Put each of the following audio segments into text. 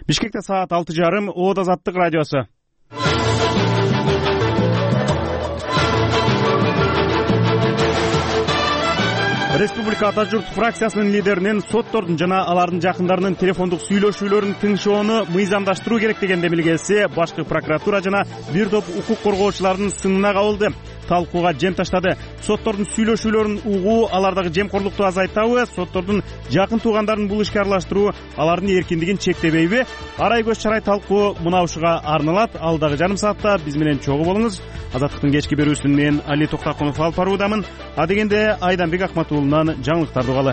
Бишкекте саат 6:30. Оот Азаттык радиосу. Республика Ата журт фракциясынын лидеринин соттордун жана алардын жакындарынын телефондук сүйлөшүүлөрүн тыңшоону мыйзамдаштыруу керек деген демилгеси башкы прокуратура жана бир топ укук коргоочулардын сынына кабылды. Талкууга жем таштады. Соттордун сүйлөшүүлөрүн угуу алардагы жемкорлукту азайтабы, соттордун жакын туугандарын бул ишке аралаштыруу алардын эркиндигин чектебейби? Арай көз чарай талкуу мына ушуга арналат. Алдагы жарым саатта биз менен чогуу болуңуз. Азаттыктын кечки берүүсүн мен Али Токтакунов алып баруудамын. Адегенде Айданбек Акматуулунан жаңылыктарды угалы.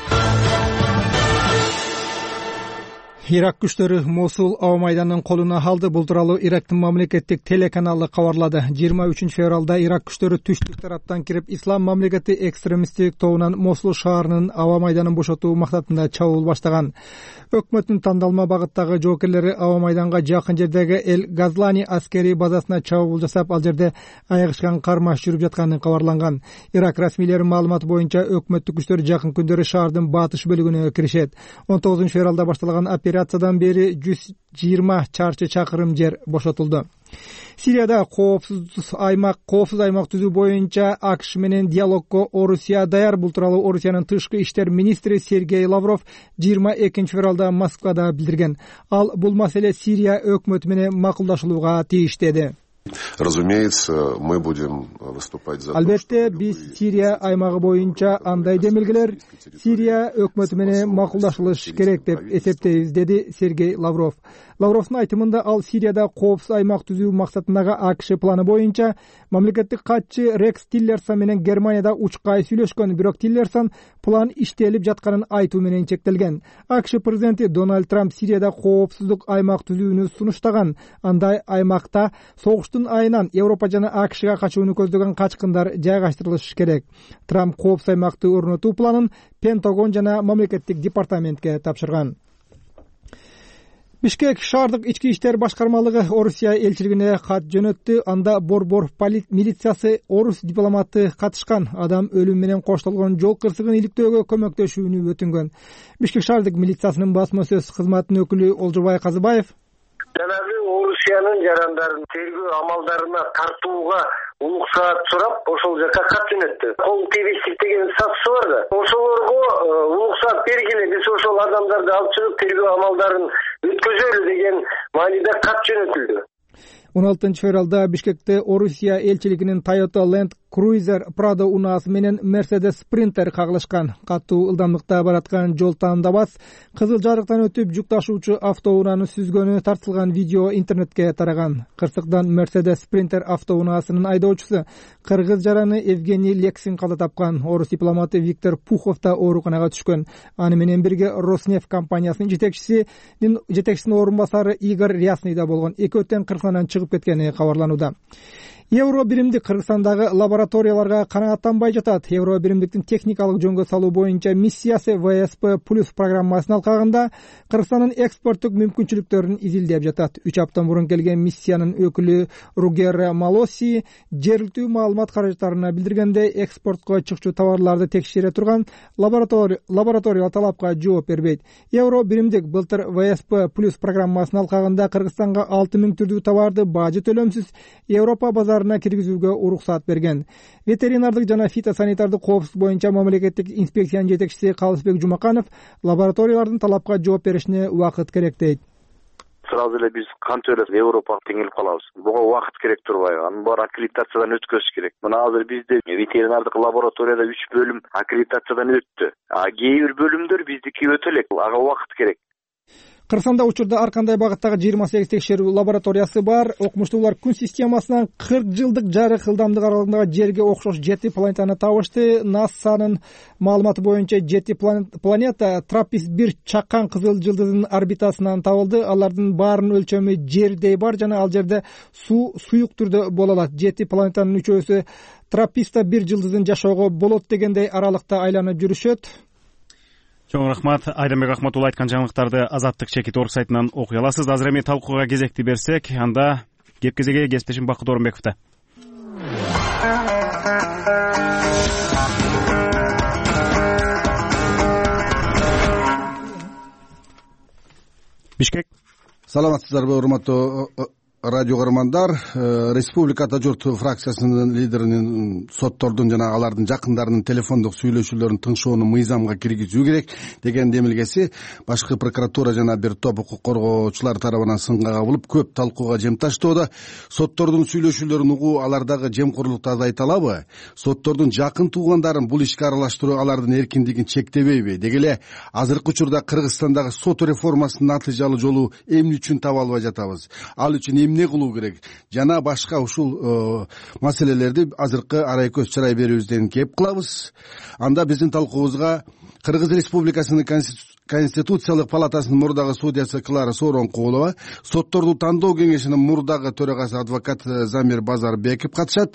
Ирак күчтөрү Мосул аба майданын колуна алды. Бул тууралуу Ирактын мамлекеттик телеканалы кабарлады. 23 февралда Ирак күчтөрү түштүк тараптан кирип, Ислам мамлекети экстремисттик тобунан Мосул шаарынын аба майданын бошотуу максатында чабуул баштаган. Өкмөттүн тандалма багыттагы жоокерлери аба майданга жакын жердеги Эл Газлани аскерий базасына чабуул жасап, ал жерде айыгышкан кармаш жүрүп жатканы кабарланган. Ирак расмийлеринин маалыматы боюнча өкмөттүк күчтөр жакын күндөрү шаардын батыш бөлүгүнө киришет. 19 февралда башталган операциядан бери 120 чарчы чакырым жер бошотулду. Сирияда коопсуз аймак түзүү боюнча АКШ менен диалогго Орусия даяр. Бул тууралуу Орусиянын тышкы иштер министри Сергей Лавров 22 февралда Москвада билдирген. Ал бул маселе Сирия өкмөтү менен макулдашылууга тийиш деди. Разумеется, мы будем выступать за. Албетте, биз Сирия аймагы боюнча андай демилгелер Сирия өкмөтү менен макулдашылыш керек деп эсептейбиз, деди Сергей Лавров. Лавровдун айтымында ал Сирияда коопсуз аймак түзүү максатындагы АКШ планы боюнча мамлекеттик катчы Рекс Тиллерсон менен Германияда учкай сүйлөшкөн, бирок Тиллерсон план иштелип жатканын айтуу менен чектелген. АКШ президенти Дональд Трамп Сирияда коопсуздук аймак түзүүнү сунуштаган. Андай аймакта согуштун айынан Европа жана АКШга качууну көздөгөн качкындар жайгаштырылышы керек. Трамп коопсуз аймакты орнотуу планын Пентагон жана мамлекеттик департаментке тапшырган. Бишкек шаардык ички иштер башкармалыгы Орусия элчилигине кат жөнөттү. Анда борбор милициясы орус дипломаты катышкан адам өлүм менен коштолгон жол кырсыгын иликтөөгө көмөктөшүүнү өтүнгөн. Бишкек шаардык милициясынын басма сөз кызматынын өкүлү Олжобай Казыбаев жанагы Орусиянын жарандарын тергөө амалдарына тартууга уруксаат сурап, ошол жака кат жөнөттү. Кол тийбестик деген статусу бар да. Ошолорго уруксаат бергиле, биз ошол адамдарды алып чыгып тергөө амалдарын өткөзөлү деген мааниде кат жөнөтүлдү. 16 февралда Бишкекте Орусия элчилигинин Toyota Land Cruiser Prado унаасы менен Mercedes Sprinter кагылышкан. Катуу ылдамдыкта бараткан жол таандабас кызыл жарыктан өтүп жүк ташуучу автоунааны сүзгөнү тартылган видео интернетке тараган. Кырсыктан Mercedes Sprinter автоунаасынын айдоочусу кыргыз жараны Евгений Лексин каза тапкан. Орус дипломаты Виктор Пухов да ооруканага түшкөн. Аны менен бирге Роснефть компаниясынын жетекчисинин орун басары Игорь Рясный да болгон. Экөөтөн Кыргызстандан чыгып кеткени кабарланууда. Евро биримдик Кыргызстандагы лабораторияларга канааттанбай жатат. Евро биримдиктин техникалык жөнгө салуу боюнча миссиясы ВСП плюс программасынын алкагында Кыргызстандын экспорттук мүмкүнчүлүктөрүн изилдеп жатат. 3 апта мурун келген миссиянын өкүлү Ругер Малоси жергиликтүү маалымат каражаттарына билдиргенде, экспортко чыкчу товарларды текшере турган лаборатория талапка жооп бербейт. Евро биримдик былтыр ВСП плюс программасынын алкагында Кыргызстанга 6000 түрдүү товарды бажы төлөмсүз Европа базарына киргизүүгө уруксаат берген. Ветеринардык жана фитосанитардык коопсуздук боюнча мамлекеттик инспекциянын жетекчиси Калысбек Жумаканов лабораториялардын талапка жооп беришине убакыт керек дейт. Сразу эле биз канча эле Европага теңелип калабыз. Буга убакыт керек турбайбы? Анын баары аккредитациядан өткөзүш керек. Мына азыр бизде ветеринардык лабораторияда 3 бөлүм аккредитациядан өттү. Кээ бир бөлүмдөр биздики өтө элек. Ага убакыт керек. Кыргызстанда учурда ар кандай багыттагы 28 текшерүү лабораториясы бар. Окумуштуулар күн системасынан 40 жылдык жарык ылдамдык аралыгындагы жерге окшош 7 планетаны табышты. НАСАнын маалыматы боюнча 7 планета Траппист-1 чакан кызыл жылдызынын орбитасынан табылды. Алардын баарынын өлчөмү жердей бар жана ал жерде суюк түрдө боло алат. 7 планетанын үчөөсү Траппист-1 жылдызын жашоого болот дегендей аралыкта айланып жүрүшөт. Чоң рахмат. Айданбек Акматул айткан жаңылыктарды Азаттык чекит орг сайтынан окуй аласыз. Азыр эми талкууга кезекти берсек, анда кеп-кезеге кесиптешим Бакыт Орунбековдо. Бишкек Саламатсыздарбы, урматтуу радио көрөрмандар. Республика Ата журт фракциясынын лидеринин соттордун жана алардын жакындарынын телефондук сүйлөшүүлөрүн тыңшоону мыйзамга киргизүү керек деген демилгеси башкы прокуратура жана бир топ укук коргоочулар тарабынан сынга кабылып көп талкууга жем таштоодо. Соттордун сүйлөшүүлөрүн угуу алардагы жемкорлукту азайта алабы? Соттордун жакын туугандарын бул ишке аралаштыруу алардын эркиндигин чектебейби? Деги эле азыркы учурда Кыргызстандагы сот реформасынын натыйжалуу жолу эмне үчүн таба албай жатабыз? Ал үчүн эмне кылуу керек? Жана башка ушул маселелерди азыркы арай көз чырай берүүбүздөн кеп кылабыз. Анда биздин талкуубузга Кыргыз Республикасынын Конституциялык палатасынын мурдагы судьясы Клара Сооронкулова, сотторду тандоо кеңешинин мурдагы төрагасы адвокат Замир Базарбеков катышат.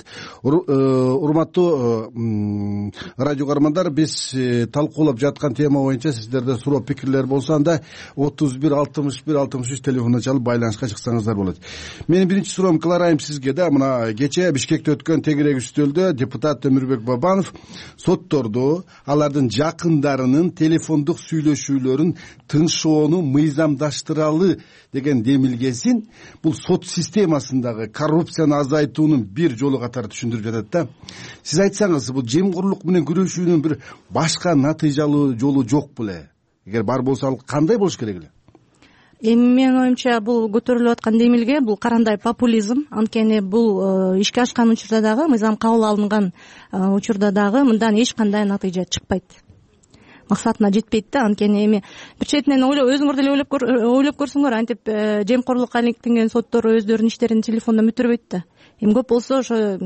Урматтуу радио көрөрмандар, биз талкуулап жаткан тема боюнча сиздерде суроо пикирлер болсо, анда 31 61 63 телефонуна чалып байланышка чыксаңыздар болот. Менин биринчи суроом Клара айым сизге да. Мына кечээ Бишкекте өткөн тегерек үстөлдө депутат Өмүрбек Бабанов сотторду алардын жакындарынын телефондук сүйлөшүүлөрүн тыншоону мыйзамдаштыралы деген демилгесин бул сот системасындагы коррупцияны азайтуунун бир жолу катары түшүндүрүп жатат да. Сиз айтсаңыз, бул жемкорлук менен күрөшүүнүн бир башка натыйжалуу жолу жокпу эле? Эгер бар болсо, ал кандай болуш керек эле? Эми менин оюмча бул көтөрүлүп аткан демилге бул карандай популизм. Анткени бул ишке ашкан учурда дагы, мыйзам кабыл алынган учурда дагы мындан эч кандай натыйжа чыкпайт. Максатына жетпейт да. Анткени эми бир четинен өзүңөр деле ойлоп көрсөңөр, антип жемкорлукка иликтенген соттор өздөрүнүн иштерин телефондон бүтүрбөйт да. Эми көп болсо ошо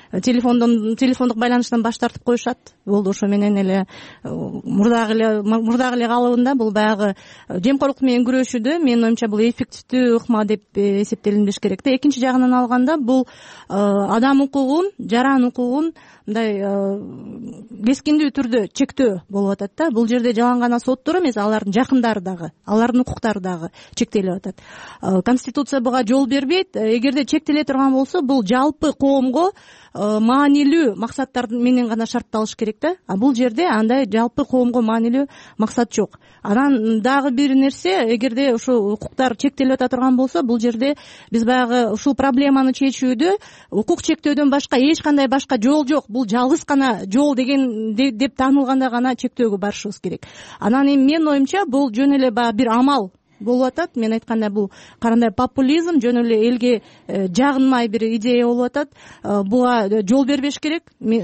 телефондук байланыштан баш тартып коюшат. Болду, ошо менен эле мурдагы эле калыбында бул баягы жемкорлук менен күрөшүүдө менин оюмча бул эффективдүү ыкма деп эсептелинбеш керек да. Экинчи жагынан алганда бул адам укугун, жаран укугун мындай кескиндүү түрдө чектөө болуп атат да. Бул жерде жалаң гана соттор эмес, алардын жакындары дагы, алардын укуктары дагы чектелип атат. Конституция буга жол бербейт. Эгерде чектеле турган болсо, бул жалпы коомго маанилүү максаттар менен гана шартталыш керек да. А бул жерде андай жалпы коомго маанилүү максат жок. Анан дагы бир нерсе, эгерде ушул укуктар чектелип ата турган болсо, бул жерде биз баягы ушул проблеманы чечүүдө укук чектөөдөн башка эч кандай башка жол жок. Бул жалгыз гана жол деген деп таанылганда гана чектөөгө барышыбыз керек. Анан эми менин оюмча бул жөн эле баягы бир амал болуп атат. Мен айткандай бул карандай популизм, жөн эле элге жагынмай бир идея болуп атат. Буга жол бербеш керек.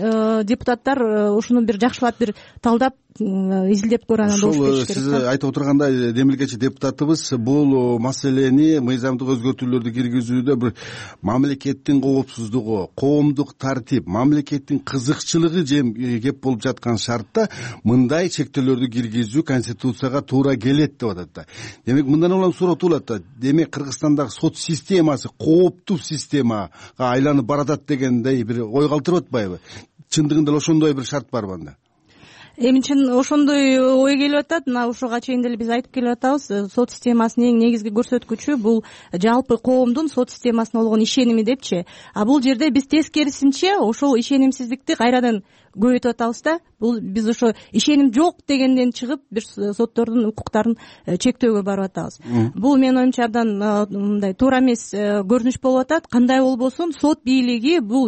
Депутаттар ушуну бир жакшылап бир талдап изилдеп көргөн болуш керек. Сиз айтып отургандай, демилгечи депутатыбыз бул маселени, мыйзамдык өзгөртүүлөрдү киргизүүдө бир мамлекеттин коопсуздугу, коомдук тартип, мамлекеттин кызыкчылыгы кеп болуп жаткан шартта мындай чектөөлөрдү киргизүү Конституцияга туура келет деп атат да. Демек, мындан улам суроо туулат да. Демек, Кыргызстандагы сот системасы кооптуу системага айланып баратат дегендей бир ой калтырып атпайбы? Чындыгында ошондой бир шарт барбы анда? Эми чын ошондой ой келип атат. Мына ушуга чейин деле биз айтып келип атабыз. Сот системасынын эң негизги көрсөткүчү бул жалпы коомдун сот системасына болгон ишеними депчи. А бул жерде биз тескерисинче ошол ишенимсиздикти кайрадан көбөйтүп атабыз да. Бул биз ошо ишеним жок дегенден чыгып бир соттордун укуктарын чектөөгө барып атабыз. Бул менин оюмча абдан мындай туура эмес көрүнүш болуп атат. Кандай болбосун, сот бийлиги бул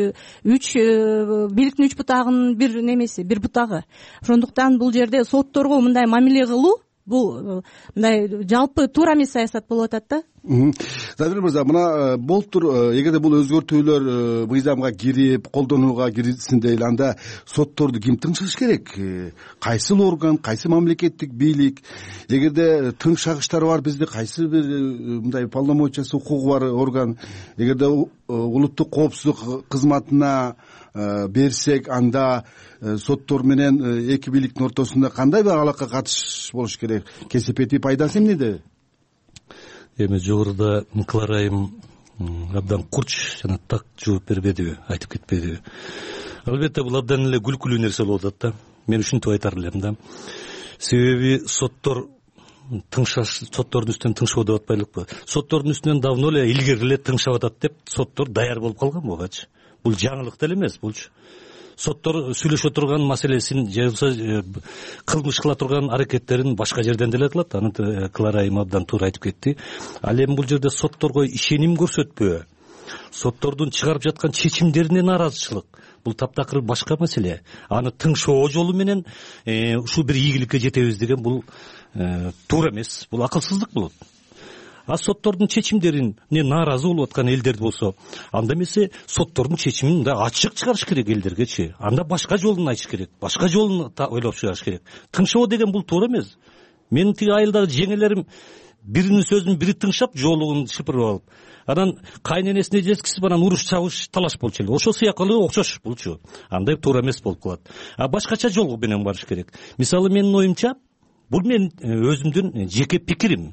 бийликтин үч бутагынын бир немеси, бир бутагы. Ошондуктан бул жерде сотторго мындай мамиле кылуу бул мындай жалпы туура эмес саясат болуп атат да. Замир мырза, мына болтур, эгерде бул өзгөртүүлөр мыйзамга кирип, колдонууга кирилсин дейли, анда сотторду ким тыңшаш керек? Кайсыл орган, кайсы мамлекеттик бийлик? Эгерде тыңшагычтар бар бизде, кайсы бир мындай полномочиясы, укугу бар орган? Эгерде улуттук коопсуздук кызматына берсек, анда соттор менен эки бийликтин ортосунда кандай бир алака катыш болуш керек? Кесепети пайдасы эмнеде? Эми жогоруда Клара айым абдан курч жана так жооп бербедиби, айтып кетпедиби? Албетте бул абдан эле күлкүлүү нерсе болуп атат да. Мен ушинтип айтар элем да. Себеби соттордун үстүнөн тыңшоо деп атпайлыкпы? Соттордун үстүнөн давно эле илгери эле тыңшап атат деп соттор даяр болуп калган бугачы. Бул жаңылык деле эмес булчу. соттор сүйлөшө турган маселесин же болбосо кылмыш кыла турган аракеттерин башка жерден деле кылат. Аны Клара айым абдан туура айтып кетти. Ал эми бул жерде сотторго ишеним көрсөтпөө, соттордун чыгарып жаткан чечимдерине нааразычылык, бул таптакыр башка маселе. Аны тыңшоо жолу менен ушул бир ийгиликке жетебиз деген бул туура эмес, бул акылсыздык болот. А соттордун чечимдерине нааразы болуп аткан элдер болсо, анда эмесе соттордун чечимин да ачык чыгарыш керек элдергечи. Анда башка жолун айтыш керек, башка жолун ойлоп чыгарыш керек. Тыңшоо деген бул туура эмес. Менин тиги айылдагы жеңелерим биринин сөзүн бири тыңшап, жоолугун шыпырып алып, анан кайненесине жеткизип анан уруш чабыш талаш болчу эле. Ошол сыяктуу окшош булчу. Андай туура эмес болуп калат. А башкача жол менен барыш керек. Мисалы менин оюмча, бул мен өзүмдүн жеке пикирим.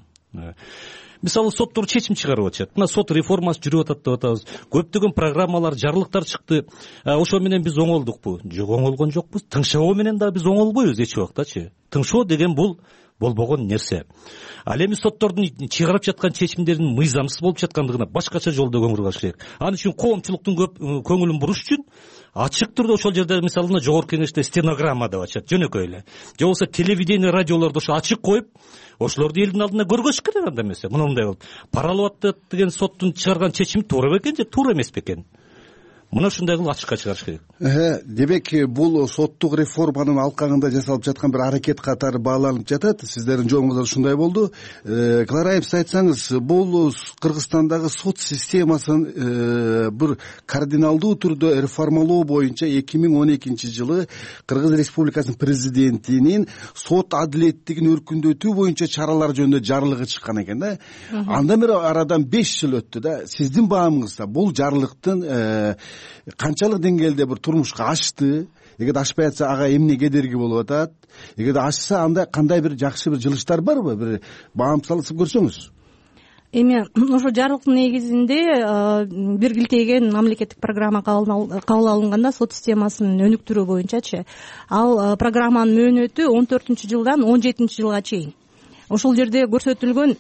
Мисалы соттор чечим чыгарып атышат. Мына сот реформасы жүрүп атат деп атабыз. Көптөгөн программалар, жарлыктар чыкты. Ошо менен биз оңолдукпу? Жок, оңолгон жокпуз. Тыңшоо менен да биз оңолбойбуз эч убактачы. Тыңшоо деген бул болбогон нерсе. Ал эми соттордун чыгарып жаткан чечимдеринин мыйзамсыз болуп жаткандыгына башкача жолдо көңүл бураш керек. Ал үчүн коомчулуктун көп көңүлүн буруш үчүн ачык түрдө ошол жерде мисалы жогорку кеңеште стенограмма деп атышат, жөнөкөй эле. Же болбосо телевидение, радиолордо ошо ачык коюп, ошолорду элдин алдында көргөзүш керек. Анда эмесе мындай болуп паралап атат деген соттун чыгарган чечими туура бекен же туура эмес бекен? Мына ушундай кылып ачыкка чыгарыш керек. Демек бул соттук реформанын алкагында жасалып жаткан бир аракет катары бааланып жатат. Сиздердин жоомуңуздар ушундай болду. Клара айым, сиз айтсаңыз, бул Кыргызстандагы сот системасын бир кардиналдуу түрдө реформалоо боюнча 2012-жылы Кыргыз Республикасынын президентинин сот адилеттигин өркүндөтүү боюнча чаралар жөнүндө жарлыгы чыккан экен да. Андан бери арадан 5 жыл өттү да. Сиздин баамыңызда бул жарлыктын канчалык деңгээлде бир турмушка ашты? Эгерде ашпай атса, ага эмне кедерги болуп атат? Эгерде ашса, анда кандай бир жакшы бир жылыштар барбы? Бир баам салып көрсөңүз. Эми ошо жарлыктын негизинде бир килтейген мамлекеттик программа кабыл алынганда сот системасын өнүктүрүү боюнчачы, ал программанын мөөнөтү 14-жылдан 17-жылга чейин. Ошол жерде көрсөтүлгөн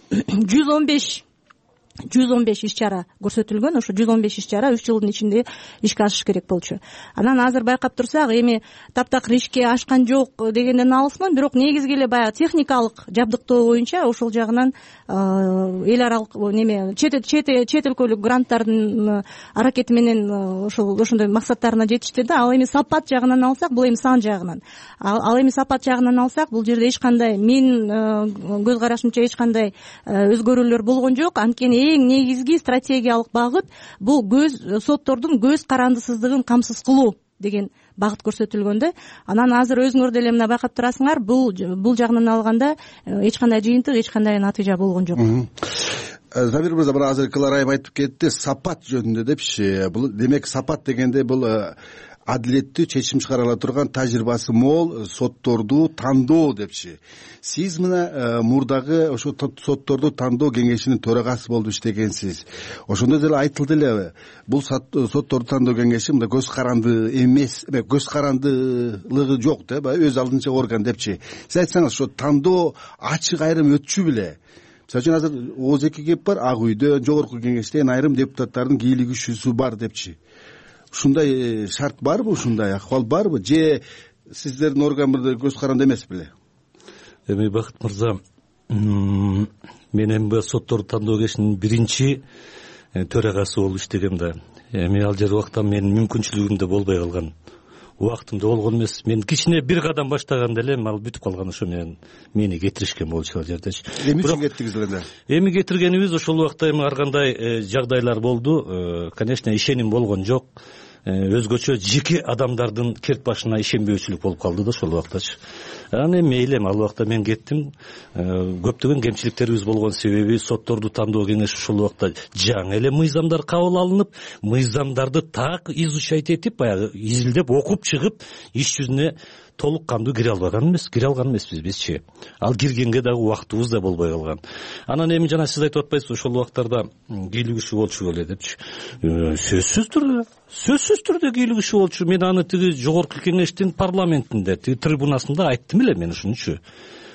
115 иш-чара көрсөтүлгөн. Ошо 115 иш-чара 3 жылдын ичинде ишке ашыш керек болчу. Анан азыр байкап турсак, эми таптакыр ишке ашкан жок дегенден алысмын, бирок негизги эле баягы техникалык жабдыктоо боюнча ошол жагынан эл аралык неме чет өлкөлүк гранттардын аракети менен ошондой максаттарына жетишти да. Ал эми сапат жагынан алсак, бул эми сан жагынан. Ал эми сапат жагынан алсак, бул жерде эч кандай менин көз карашымча эч кандай өзгөрүүлөр болгон жок. Анткени эң негизги стратегиялык багыт бул соттордун көз карандысыздыгын камсыз кылуу деген багыт көрсөтүлгөн да. Анан азыр өзүңөр деле мына байкап турасыңар, бул жагынан алганда эч кандай жыйынтык, эч кандай натыйжа болгон жок. Забир мырза, мына азыр Клара айым айтып кетти, сапат жөнүндө депчи. Бул демек сапат дегенде бул адилеттүү чечим чыгара ала турган тажрыйбасы мол сотторду тандоо депчи. Сиз мына мурдагы ошо сотторду тандоо кеңешинин төрагасы болуп иштегенсиз. Ошондо деле айтылды эле, бул сотторду тандоо кеңеши мындай көз каранды эмес, көз карандылыгы жок да, өз алдынча орган депчи. Сиз айтсаңыз, ошо тандоо ачык айрым өтчү беле? Мисалы үчүн азыр ооз-эки кеп бар, Ак үйдө, жогорку кеңештен айрым депутаттардын кийлигишүүсү бар депчи. Ушундай шарт барбы, ушундай акыбал барбы, же сиздердин орган бир көз каранды эмес беле? Эми Бакыт мырза, мен эми сотторду тандоо кеңешинин биринчи төрагасы болуп иштегем да. Эми ал жер убакта менин мүмкүнчүлүгүм да болбой калган. Убактымда болгон эмес. Мен кичине бир кадам баштаганда эле ал бүтүп калган, ошо менен мени кетиришкен болчу ал жердечи. Эмне үчүн кеттиңиз эле? Эми кетиргенибиз ошол убакта эми ар кандай жагдайлар болду. Конечно, ишеним болгон жок. Өзгөчө жеке адамдардын керт башына ишенбөөчүлүк болуп калды да ошол убактачы. Анан мейли, ал убакта мен кеттим. Көптөгөн кемчиликтерибиз болгон себеби сотторду тандоо кеңеши ошол убакта жаңы эле мыйзамдар кабыл алынып, мыйзамдарды так изучать этип, баягы изилдеп окуп чыгып, иш жүзүнө толук кандуу кире алган эмеспиз бизчи. Ал киргенге дагы убактыбыз да болбой калган. Анан эми жана сиз айтып атпайсызбы, ошол убактарда кийлигишүү болчу беле депчи. Сөзсүз түрдө кийлигишүү болчу. Мен аны тиги жогорку кеңештин парламентинде, тиги трибунасында айттым эле мен ушунчу.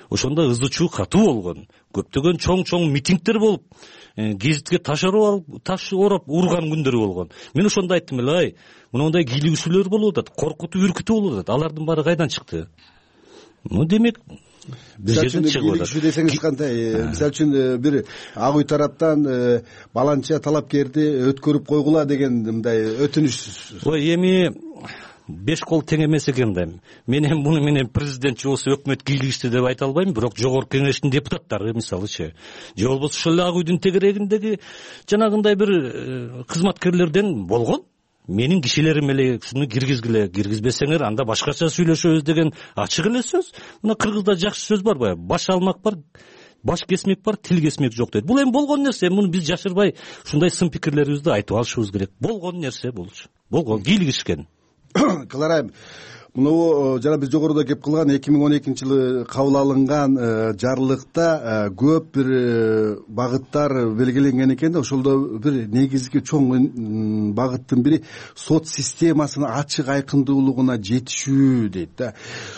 ошондо ызы чуу катуу болгон, көптөгөн чоң митингдер болуп, гезитке таш ороп урган күндөрү болгон. Мен ошондо айттым эле, ай, мындай кийлигишүүлөр болуп атат, коркутуп үркүтүү болуп атат. Алардын баары кайдан чыкты? Демек бир жерден чыгып атат. Десеңиз кандай? Мисалы үчүн бир Ак үй тараптан баланча талапкерди өткөрүп койгула деген мындай өтүнүш. Эми 5 кол тең эмес экен да. Мен муну менен президент же болсо өкмөт кийлигишти деп айта албайм, бирок жогорку кеңештин депутаттары мисалычы, же болбосо ошол эле Ак үйдүн тегерегиндеги жанагындай бир кызматкерлерден болгон. Менин кишилерим эле ушуну киргизгиле, киргизбесеңер анда башкача сүйлөшөбүз деген ачык эле сөз. Мына кыргызда жакшы сөз бар баягы, баш алмак бар, баш кесмек бар, тил кесмек жок дейт. Бул эми болгон нерсе, муну биз жашырбай ушундай сын пикирлерибизди айтып алышыбыз керек. Болгон нерсе болчу. Болгон кийлигишкен. Кыларайм. Муну жана биз жогоруда кеп кылган 2012-жылы кабыл алынган жарлыкта көп бир багыттар белгиленген экен да, ошолдо бир негизги чоң багыттын бири сот системасынын ачык айкындуулугуна жетишүү дейт да.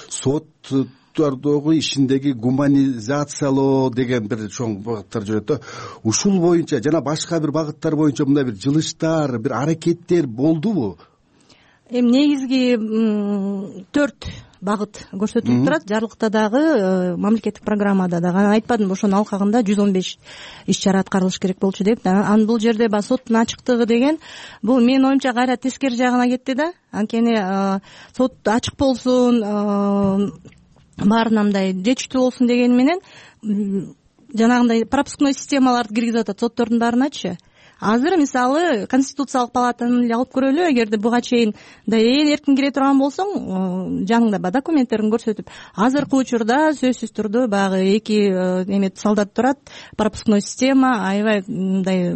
Соттардагы ишиндеги гуманизациялоо деген бир чоң багыттар жүрөт да. Ушул боюнча жана башка бир багыттар боюнча мындай бир жылыштар, бир аракеттер болдубу? Эми негизги 4 багыт көрсөтүлүп турат. Жарлыкта дагы, мамлекеттик программада дагы. Анан айтпадымбы, ошонун алкагында 115 иш-чара аткарылыш керек болчу деп. Анан бул жерде баягы соттун ачыктыгы деген, бул менин оюмча кайра тескери жагына кетти да. Анткени сот ачык болсун, баарына мындай жетиштүү болсун деген менен жанагындай пропускной системаларды киргизип атат соттордун баарыначы. Азыр мисалы Конституциялык палатаны эле алып көрөлү, эгерде буга чейин да ээн эркин кире турган болсоң, жаныңда баягы документтерин көрсөтүп, азыркы учурда сөзсүз түрдө баягы 2 эме солдат турат, пропускной система, аябай мындай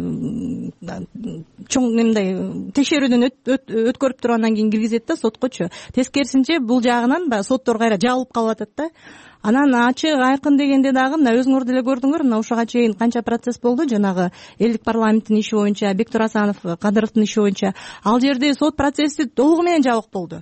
чоң мындай текшерүүдөн өткөрүп туруп андан кийин киргизет да соткочу. Тескерисинче бул жагынан баягы соттор кайра жабылып калып атат да. Анан ачык айкын дегенде дагы мына өзүңөр деле көрдүңөр, мына ушуга чейин канча процесс болду, жанагы элдик парламенттин иши боюнча, Бектур Асанов, Кадыровдун иши боюнча. Ал жерде сот процесси толугу менен жабык болду.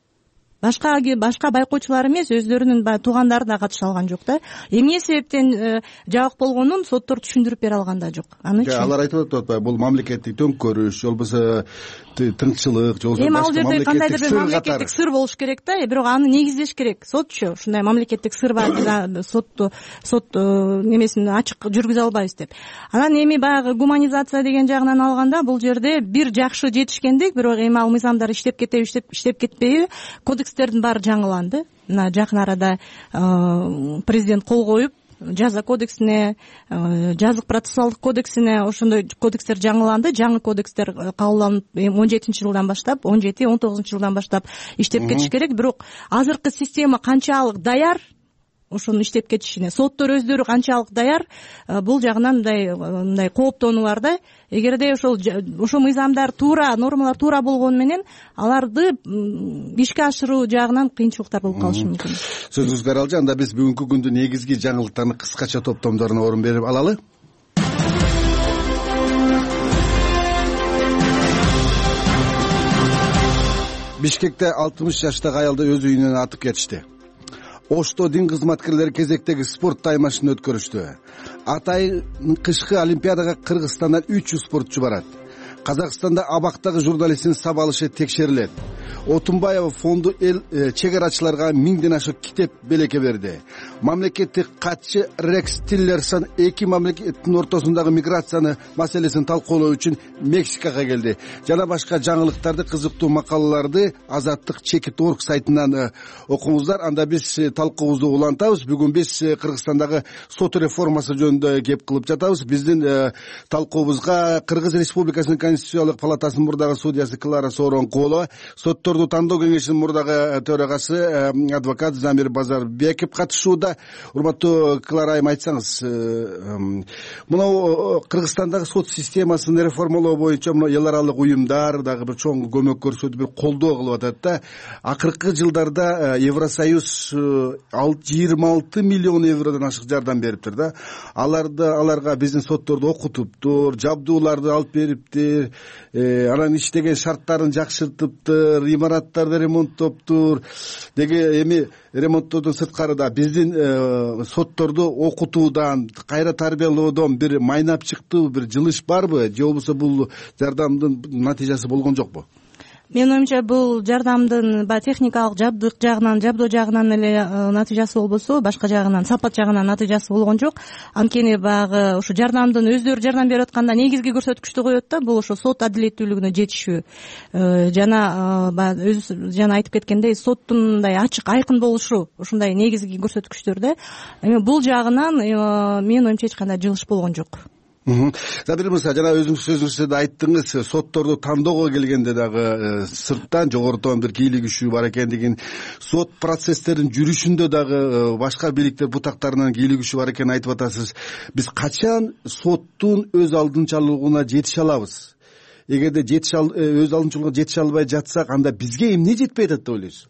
Башка байкоочулар эмес, өздөрүнүн туугандары да катыша алган жок да. Эмне себептен жабык болгонун соттор түшүндүрүп бере алган да жок. Анычы алар айтып атат, бул мамлекеттик төңкөрүш, же болбосо тынччылык, же болбосо башка мамлекеттик сыр мамлекеттик сыр болуш керек да, бирок аны негиздеш керек. Сотчу ушундай мамлекеттик сыр бар, сот немесин ачык жүргүзө албайбыз деп. Анан эми баягы гуманизация деген жагынан алганда, бул жерде бир жакшы жетишкендик, бирок эми ал мыйзамдар иштеп кетеби, иштеп кетпейби, кодекстердин баары жаңыланды. Мына жакын арада президент кол коюп, жаза кодексине, жазык процессуалдык кодексине ошондой кодекстер жаңыланды. Жаңы кодекстер кабылданып 17-жылдан баштап, 17-19-жылдан баштап иштеп кетиш керек. Бирок азыркы система канчалык даяр ошону иштеп кетишине, соттор өздөрү канчалык даяр, бул жагынан мындай кооптонуу бар да. Эгерде ошол мыйзамдар туура, нормалар туура болгону менен аларды ишке ашыруу жагынан кыйынчылыктар болуп калышы мүмкүн. Сөзүңүзгө аралжы. Анда биз бүгүнкү күндүн негизги жаңылыктарын кыскача топтомдоруна орун берип алалы. Бишкекте 60 жаштагы аялды өз үйүнөн атып кетишти. Ошто дин кызматкерлери кезектеги спорт таймашын өткөрүштү. Атай кышкы олимпиадага Кыргызстандан 300 спортчу барат. Казакстанда абактагы журналисттин сабалышы текшерилет. Отунбаева фонду эл чек-арачыларга 1000ден ашык китеп белеке берди. Мамлекеттик катчы Рекс Тиллерсон эки мамлекеттин ортосундагы миграцияны маселесин талкуулоо үчүн Мексикага келди. Жана башка жаңылыктарды, кызыктуу макалаларды Азаттык Чекит.org сайтынан окуңуздар. Анда биз талкуубузду улантабыз. Бүгүн биз Кыргызстандагы сот реформасы жөнүндө кеп кылып жатабыз. Биздин талкуубузга Кыргыз Республикасынын Конституциялык палатасынын мурдагы судьясы Клара Сооронкулова, сотторду тандоо кеңешинин мурдагы төрагасы адвокат Замир Базарбеков катышууда. Урматтуу Клара айым, айтсаңыз, мына Кыргызстандагы сот системасын реформалоо боюнча мына эл аралык уюмдар дагы бир чоң көмөк көрсөтүп, бир колдоо кылып атат да. Акыркы жылдарда Евросоюз 26 миллион евродон ашык жардам бериптир да. Аларга биздин сотторду окутуптур, жабдууларды алып бериптир, анан иштеген шарттарын жакшыртыптыр, имараттарды ремонттоптур. Деги эми ремонттоодон сырткары да биздин сотторду окутуудан, кайра тарбиялоодон бир майнап чыктуу бир жылыш барбы, же болбосо бул жардамдын натыйжасы болгон жокпу? Менин оюмча бул жардамдын баягы техникалык жабдык жагынан, жабдоо жагынан эле натыйжасы болбосо, башка жагынан, сапат жагынан натыйжасы болгон жок. Анткени баягы ушу жардамдын өздөрү жардам берип атканда негизги көрсөткүчтү коет да, бул ошо сот адилеттүүлүгүнө жетишүү. Жана баягы өзү жана айтып кеткендей, соттун мындай ачык, айкын болушу ушундай негизги көрсөткүчтөр да. Эми бул жагынан менин оюмча эч кандай жылыш болгон жок. Забир мырза, жана өзүңүз сөзүңүздө да айттыңыз, сотторду тандоого келгенде дагы сырттан, жогорудон бир кийлик күчү бар экендигин, сот процесстерин жүрүшүндө дагы башка бийликтер бутактарынын кийлик күчү бар экенин айтып атасыз. Биз качан соттун өз алдынчалуулугуна жетише алабыз? Эгерде өз алдынчалуулугуна жетише албай жатсак, анда бизге эмне жетпей атат деп ойлойсуз?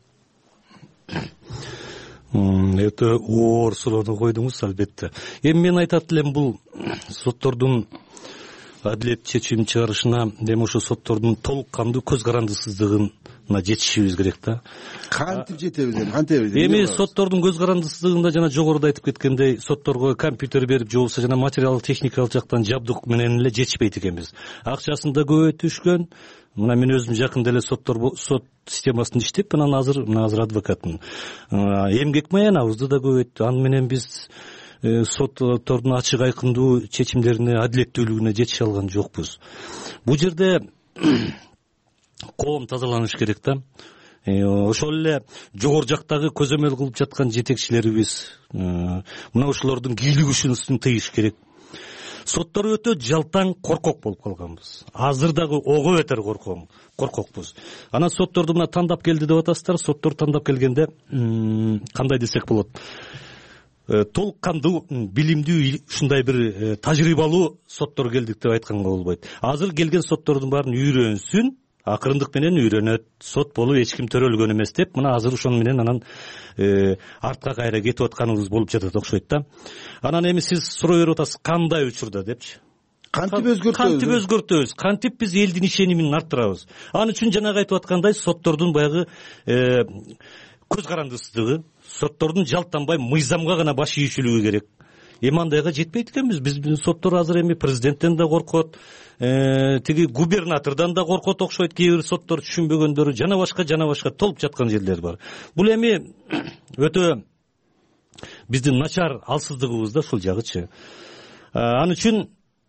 Өтө оор суроону койдуңуз, албетте. Эми мен айтат элем, бул соттордун адилет чечим чыгарышына, эми ошо соттордун толук кандуу көз карандысыздыгына жетишибиз керек да. Кантип жетебиз? Кантебиз? Эми соттордун көз карандысыздыгында жана жогоруда айтып кеткендей, сотторго компьютер берип, же болбосо жана материалдык техникалык жактан жабдык менен эле жетишпейт экенбиз. Акчасын да көбөйтүшкөн. Мына мен өзүм жакында эле сот системасында иштеп, анан азыр адвокатмын. Эмгек маянабызды да көбөйттү. Аны менен биз соттордун ачык, айкындуу чечимдерине, адилеттүүлүгүнө жетише алган жокпуз. Бул жерде коом тазаланыш керек да. Ошол эле жогору жактагы көзөмөл кылып жаткан жетекчилерибиз мына ушулордун кийлик күчүн тыйыш керек. Соттор өтө жалтаң, коркок болуп калганбыз. Азыр дагы ого бетер коркокпуз. Анан сотторду мына тандап келди деп атасыздар. Соттор тандап келгенде кандай десек болот? Толук кандуу, билимдүү, ушундай бир тажрыйбалуу соттор келдик деп айтканга болбойт. Азыр келген соттордун баарын үйрөнсүн, акырындык менен үйрөнөт. Сот болуп эч ким төрөлгөн эмес деп, мына азыр ошону менен анан артка кайра кетип атканыбыз болуп жатат окшойт да. Анан эми сиз суроо берип атасыз, кандай учурда депчи. Кантип өзгөртөбүз? Кантип биз элдин ишенимин арттырабыз? Ал үчүн жанагы айтып аткандай, соттордун баягы көз карандысыздыгы, соттордун жалтанбай мыйзамга гана баш ийүүчүлүгү керек. Эми андайга жетпейт экенбиз. Биздин соттор азыр эми президенттен да коркот, тиги губернатордон да коркот окшойт, кээ бир соттор түшүнбөгөндөрү, жана башка толуп жаткан жерлер бар. Бул эми өтө биздин начар алсыздыгыбыз да ушул жагычы. Ал үчүн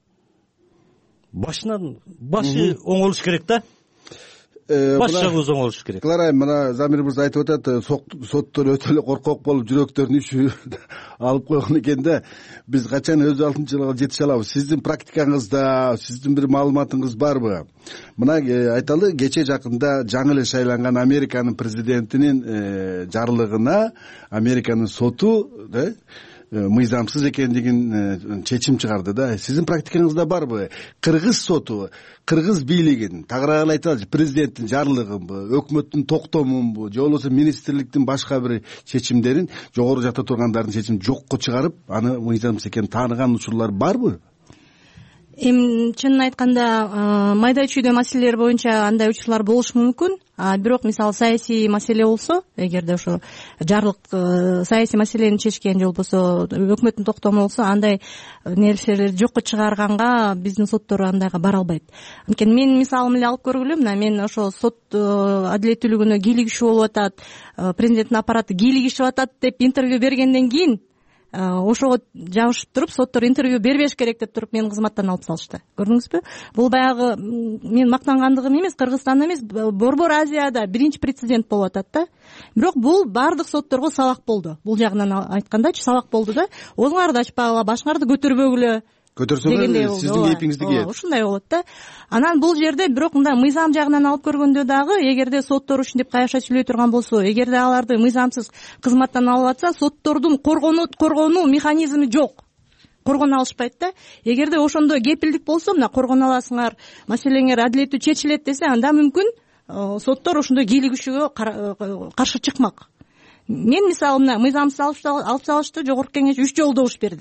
башы оңолуш керек да. Баш жагыбыз оңолуш керек. Кыларайм, мына Замир мырза айтып атат, соттор өтө эле коркок болуп, жүрөктөрүн ичүү алып койгон экен да. Биз качан өз алдынчалыгына жетише алабыз? Сиздин практикаңызда, сиздин бир маалыматыңыз барбы? Мына айталы, кече жакында жаңы эле шайланган Американын президентинин жарлыгына Американын соту мыйзамсыз экендигин чечим чыгарды да. Сиздин практикаңызда барбы? Кыргыз соту, кыргыз бийлигин, тагыраак эле айталы, президенттин жарлыгынбы, өкмөттүн токтомунбу, же болбосо министрликтин башка бир чечимдерин, жогору жакта тургандардын чечимин жокко чыгарып, аны мыйзамсыз экенин тааныган учурлар барбы? Эми чынын айтканда, майда чүйдө маселелер боюнча андай учурлар болушу мүмкүн. Бирок мисалы саясий маселе болсо, эгерде ошо жарлык саясий маселени чечкен же болбосо өкмөттүн токтому болсо, андай нерселерди жокко чыгарганга биздин соттор андайга бара албайт. Анткени менин мисалым эле алып көргүлө, мына мен ошо сот адилеттүүлүгүнө кийлигишүү болуп атат, президенттин аппараты кийлигишип атат деп интервью бергенден кийин ошого жабышып туруп, соттор интервью бербеш керек деп туруп менин кызматтан алып салышты. Көрдүңүзбү? Бул баягы мен мактангандыгым эмес, Кыргызстанда эмес, Борбор Азияда биринчи прецедент болуп атат да. Бирок бул баардык сотторго сабак болду. Бул жагынан айткандачы сабак болду да. Оозуңарды ачпагыла, башыңарды көтөрбөгүлө. Көтөрсөңөр сиздин кепиңизди кийет. Ушундай болот да. Анан бул жерде бирок мындай мыйзам жагынан алып көргөндө дагы, эгерде соттор ушинтип кайша сүйлөй турган болсо, эгерде аларды мыйзамсыз кызматтан алып атса, соттордун коргонуу механизми жок. Коргоно алышпайт да. Эгерде ошондо кепилдик болсо, мына коргоно аласыңар, маселеңер адилеттүү чечилет десе, анда мүмкүн соттор ошондой кийлигишүүгө каршы чыкмак. Мен мисалы мына мыйзамсыз алып салышты, жогорку кеңеш 3 жолу добуш берди.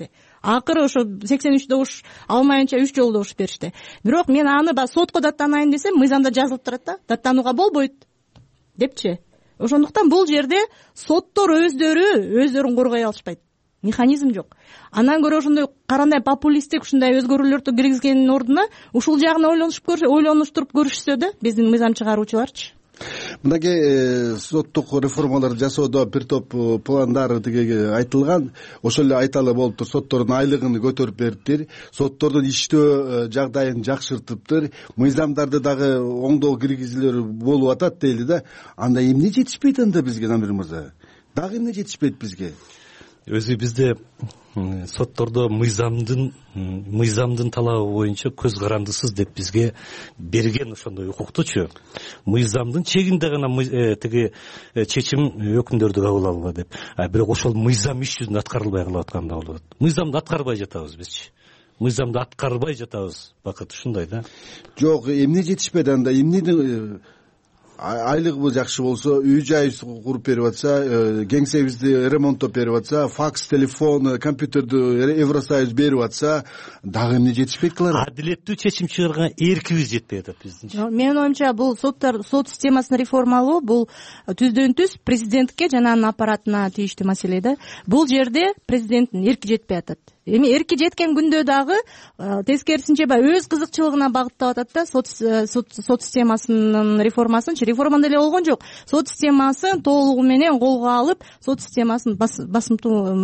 акыры ошо 83 добуш алмайынча 3 жолу добуш беришти. Бирок мен аны баягы сотко даттанайын десем, мыйзамда жазылып турат да, даттанууга болбойт депчи. Ошондуктан бул жерде соттор өздөрүн коргой алышпайт. Механизм жок. Андан көрө ошондой карандай популисттик ушундай өзгөрүүлөрдү киргизгендин ордуна ушул жагын ойлонуштуруп көрүшсө да биздин мыйзам чыгаруучуларчы. Мынакей соттук реформаларды жасоодо бир топ пландар тиги айтылган. Ошол эле айталы болуптур, соттордун айлыгын көтөрүп бериптир, соттордун иштөө жагдайын жакшыртыптыр, мыйзамдарды дагы оңдоо киргизүүлөр болуп атат дейли да. Анда эмне жетишпейт анда бизге, Намир мырза? Дагы эмне жетишпейт бизге? Өзү бизде соттордо мыйзамдын талабы боюнча көз карандысыз деп бизге берген ошондой укуктучу. Мыйзамдын чегинде гана тиги чечим өкүмдөрдү кабыл алгыла деп. Бирок ошол мыйзам иш жүзүндө аткарылбай калып атканда болот. Мыйзамды аткарбай жатабыз бизчи. Мыйзамды аткарбай жатабыз. Бакыт ушундай да. Жок, эмне жетишпейт анда? Эмне айлыгыбыз жакшы болсо, үй-жай куруп берип атса, кеңсебизди ремонттоп берип атса, факс, телефон, компьютерди Евросоюз берип атса, дагы эмне жетишпейт кылар? Адилеттүү чечим чыгарганга эркибиз жетпей атат биздин. Менин оюмча бул сот системасын реформалоо бул түздөн-түз президентке жана анын аппаратына тийиштүү маселе да. Бул жерде президенттин эрки жетпей атат. Эми эрки жеткен күндө дагы тескерисинче өз кызыкчылыгына багыттап атат да сот системасынын реформасынчы. Реформа деле болгон жок. Сот системасын толугу менен колго алып, сот системасын басымтуу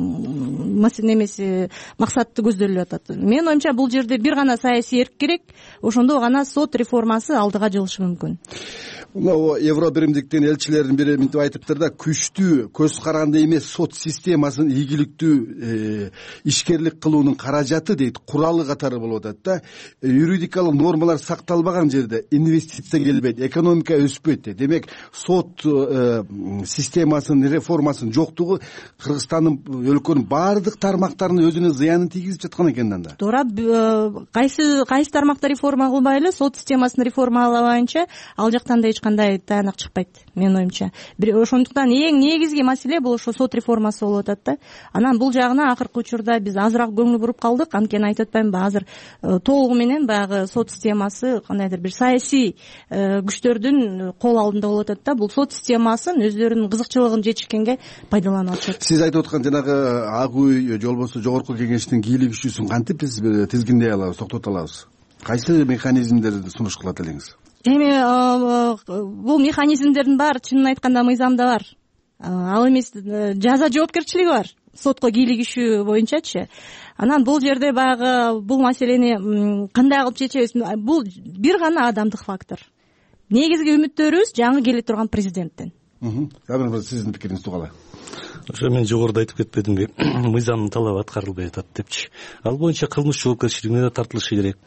максаты көздөлүп атат. Менин оюмча бул жерде бир гана саясий эрк керек, ошондо гана сот реформасы алдыга жылышы мүмкүн. Евро биримдиктин элчилеринин бири мынтип айтыптыр да, күчтүү, көз каранды эмес сот системасын ийгиликтүү ишкерлик кылуунун каражаты дейт, куралы катары болуп атат да. Юридикалык нормалар сакталбаган жерде инвестиция келбейт, экономика өспөйт дейт. Демек, сот системасынын реформасынын жоктугу Кыргызстандын өлкөнүн баардык тармактарына өзүнө зыянын тийгизип жаткан экен анда. Туура, кайсы тармакта реформа кылбайлы, сот системасын реформалабайынча ал жактан да эч кандай таянак чыкпайт, менин оюмча. Ошондуктан эң негизги маселе бул ошо сот реформасы болуп атат да. Анан бул жагына акыркы учурда биз азыраак көңүл буруп калдык. Анткени айтып атпаймынбы, азыр толугу менен баягы сот системасы кандайдыр бир саясий күчтөрдүн кол алдында болуп атат да. Бул сот системасын өздөрүнүн кызыкчылыгын жетишкенге пайдаланып атышат. Сиз айтып аткан жанагы Ак үй же болбосо жогорку кеңештин кийлик күчүсүн кантип биз тизгиндей алабыз, токтото алабыз? Кайсы механизмдерди сунуш кылат элеңиз? Эми бул механизмдердин баары чынын айтканда мыйзамда бар. Ал эмес жаза жоопкерчилиги бар сотко кийлигишүү боюнчачы. Анан бул жерде баягы бул маселени кандай кылып чечебиз? Бул бир гана адамдык фактор. Негизги үмүттөрүбүз жаңы келе турган президенттен. Сиздин пикириңизди угалы. Ошо мен жогоруда айтып кетпедимби, мыйзамдын талабы аткарылбай атат депчи. Ал боюнча кылмыш жоопкерчилигине да тартылышы керек.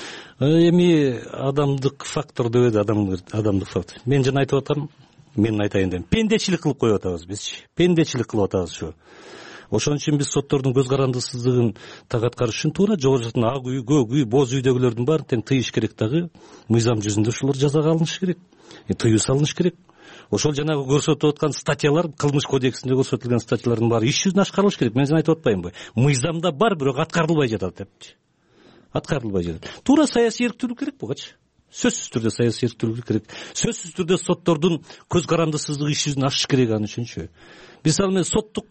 Эми адамдык фактор дебеди, адамдык фактор. Мен жана айтып атам, мен айтайын дедим. Пендечилик кылып коюп атабыз бизчи. Пендечилик кылып атабыз ушу. Ошон үчүн биз соттордун көз карандысыздыгын так аткарыш үчүн туура жогору жактан ак үй, көк үй, боз үйдөгүлөрдүн баарын тең тыйыш керек дагы. Мыйзам жүзүндө ушулар жазага алынышы керек. Тыюу салыныш керек. Ошол жанагы көрсөтүп аткан статьялар, кылмыш кодексинде көрсөтүлгөн статьялардын баары иш жүзүндө ашкарылыш керек. Мен айтып атпаймынбы? Мыйзамда бар, бирок аткарылбай жатат депчи. Аткарылбай жатат. Туура саясий эрктүүлүк керек бугачы. Сөзсүз түрдө саясий эрктүүлүк керек. Сөзсүз түрдө соттордун көз карандысыздыгы иш жүзүндө ашыш керек аны үчүнчү. Биз ал менен соттук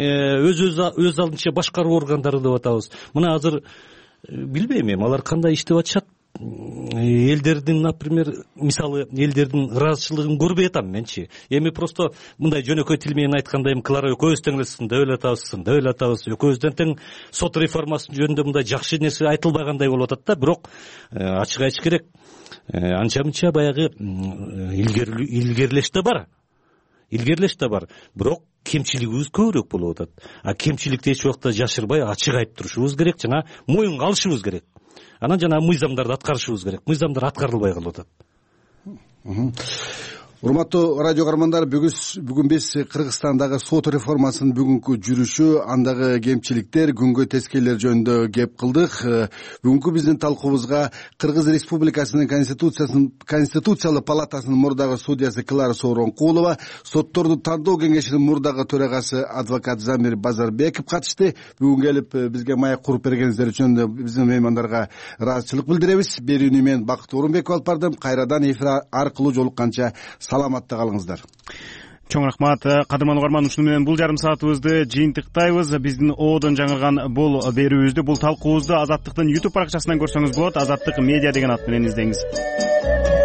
өз алдынча башкаруу органдары деп атабыз. Мына азыр билбейм эми алар кандай иштеп атышат. Элдердин, например, мисалы элдердин ыраазычылыгын көрбөй атам менчи. Эми просто мындай жөнөкөй тил менен айтканда эми Клара экөөбүз тең эле сындап эле атабыз, экөөбүздөн тең сот реформасы жөнүндө мындай жакшы нерсе айтылбагандай болуп атат да. Бирок ачык айтыш керек. Анча-мынча баягы илгерилеш да бар. Бирок кемчилигибиз көбүрөөк болуп атат. Кемчиликти эч убакта жашырбай ачык айтып турушубуз керек, жана моюнга алышыбыз керек. Анан жана мыйзамдарды аткарышыбыз керек. Мыйзамдар аткарылбай калып атат. урматтуу радио каармандар, бүгүн биз Кыргызстандагы сот реформасынын бүгүнкү жүрүшү, андагы кемчиликтер, күнгөй тескейлер жөнүндө кеп кылдык. Бүгүнкү биздин талкуубузга Кыргыз Республикасынын Конституциялык палатасынын мурдагы судьясы Клара Сооронкулова, сотторду тандоо кеңешинин мурдагы төрагасы адвокат Замир Базарбеков катышты. Бүгүн келип бизге маек куруп бергениңиздер үчүн биздин меймандарга ыраазычылык билдиребиз. Берүүнү мен Бакыт Орунбеков алып бардым. Кайрадан эфир аркылуу жолукканча саламатта калыңыздар. Чоң рахмат. Кадырман угарман, ушуну менен бул жарым саатыбызды жыйынтыктайбыз. Биздин оодон жаңырган бул берүүбүздү, бул талкуубузду Азаттыктын YouTube баракчасынан көрсөңүз болот. Азаттык медиа деген ат менен издеңиз.